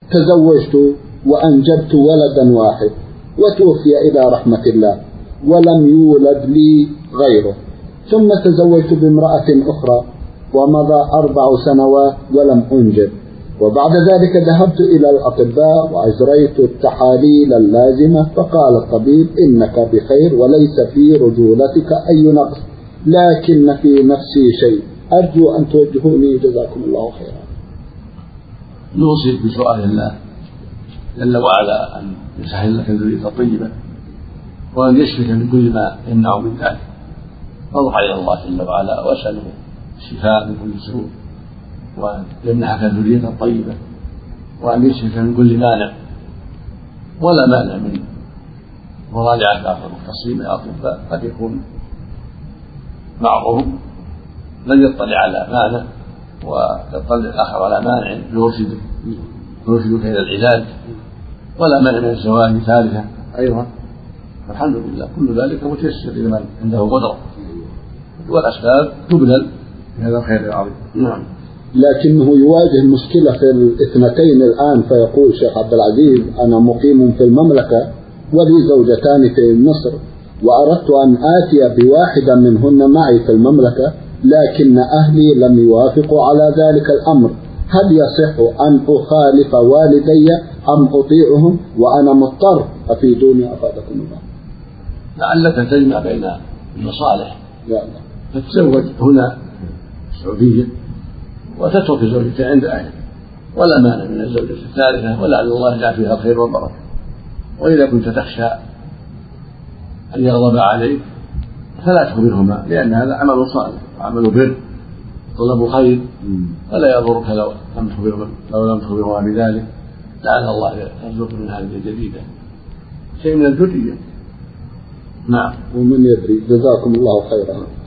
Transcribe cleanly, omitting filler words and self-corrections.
تزوجت وأنجبت ولدا واحد وتوفي إلى رحمة الله ولم يولد لي غيره، ثم تزوجت بامرأة أخرى ومضى 4 سنوات ولم أنجب، وبعد ذلك ذهبت إلى الأطباء وأجريت التحاليل اللازمة، فقال الطبيب إنك بخير وليس في رجولتك أي نقص، لكن في نفسي شيء أرجو أن توجهوني جزاكم الله خيرا. نوصيك بسؤال الله جل وعلا أن يسهل لك الذرية الطيبة وأن يشفيك من كل ما يمنع من ذلك، فاضرع إلى الله جل وعلا واسأله الشفاء من كل سوء وأن يمنحك الذرية الطيبة وأن يشفيك من كل مانع، ولا مانع من مراجعة بعض المختصين من الأطباء، قد يكون بعضهم لن يطلع على مانع ويطلع الآخر على مانع يرشدك إلى العلاج، ولا مانع من الزواج ثالثة أيضا، الحمد لله كل ذلك متيسر لمن عنده قدرة، والأسباب تبذل في هذا الخير العظيم. نعم. لكنه يواجه مشكلة في الاثنتين الآن، فيقول شيخ عبد العزيز أنا مقيم في المملكة ولي زوجتان في مصر، وأردت أن آتي بواحدة منهن معي في المملكة، لكن أهلي لم يوافقوا على ذلك الأمر، هل يصح أن أخالف والدي أم أطيعهم وأنا مضطر؟ أفيدوني أفادكم الله. لعلك تجمع بين المصالح، فتتزوج هنا السعودية وتترك زوجتك عند أهلك، ولا مانع من الزوجة الثالثة، ولعل الله يجعل فيها الخير والبركة. وإذا كنت تخشى أن يغضب عليك فلا تخبرهما، لأن هذا عمل صالح وعمل بر طلب خير، فلا يضرك لو لم تخبرهما بذلك، لعل الله يرزق من هذه الجديدة شيء من الذرية. نعم. ومن يدري. جزاكم الله خيرا.